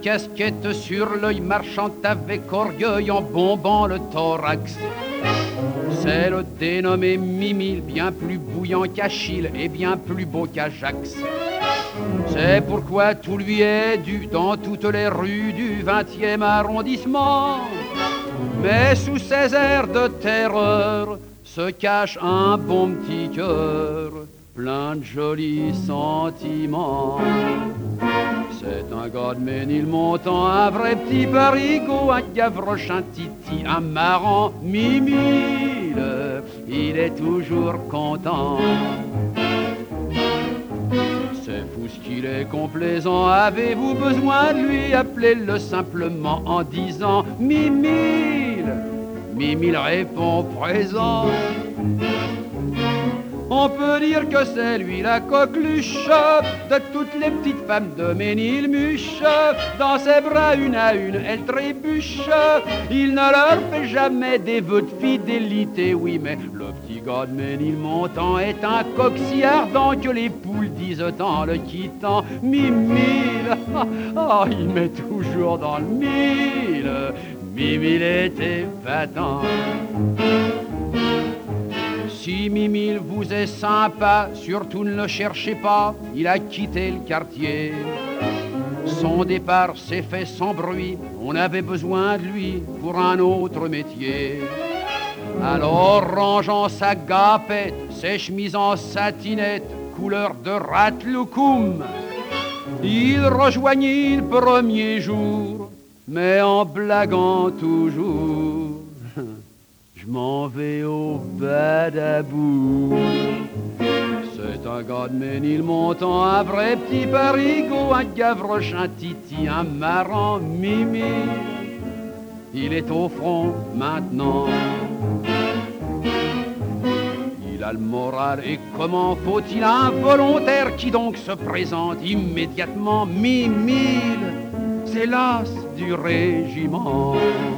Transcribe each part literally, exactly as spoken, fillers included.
casquette sur l'œil, marchant avec orgueil en bombant le thorax. C'est le dénommé Mimile, bien plus bouillant qu'Achille et bien plus beau qu'Ajax. C'est pourquoi tout lui est dû dans toutes les rues du vingtième arrondissement. Mais sous ces airs de terreur se cache un bon petit cœur plein de jolis sentiments. C'est un gars de Ménilmontant, un vrai petit parigot, un Gavroche, un Titi, un marrant Mimile, il est toujours content. C'est fou ce qu'il est complaisant, avez-vous besoin de lui? Appelez-le simplement en disant Mimile. Mimile répond présent. On peut dire que c'est lui la coqueluche de toutes les petites femmes de Ménilmuche. Dans ses bras une à une elle trébuche. Il ne leur fait jamais des vœux de fidélité. Oui, mais le petit gars de Ménilmontant est un coq si ardent que les poules disent en le quittant Mimile. Oh, il met toujours dans le mille. Mimile était épatant. Si Mimile vous est sympa, surtout ne le cherchez pas, il a quitté le quartier. Son départ s'est fait sans bruit, on avait besoin de lui pour un autre métier. Alors rangeant sa gapette, ses chemises en satinette, couleur de ratloukoum, il rejoignit le premier jour, mais en blaguant toujours. Je m'en vais au Badabou. C'est un gars de Ménilmontant, un vrai petit parigot, un Gavroche, un Titi, un marrant Mimile. Il est au front maintenant. Il a le moral et comment faut-il un volontaire qui donc se présente immédiatement Mimile, c'est l'as du régiment.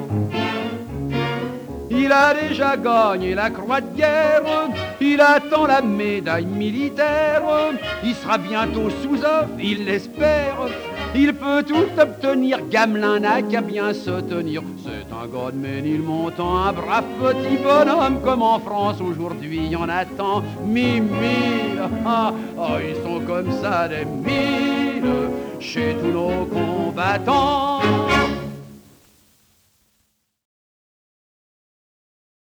Il a déjà gagné la croix de guerre, il attend la médaille militaire, il sera bientôt sous-off, il l'espère, il peut tout obtenir, Gamelin n'a qu'à bien se tenir. C'est un gars de Ménilmontant, un brave petit bonhomme, comme en France aujourd'hui y en a tant. Mimile, ah, ah, ils sont comme ça des mille, chez tous nos combattants.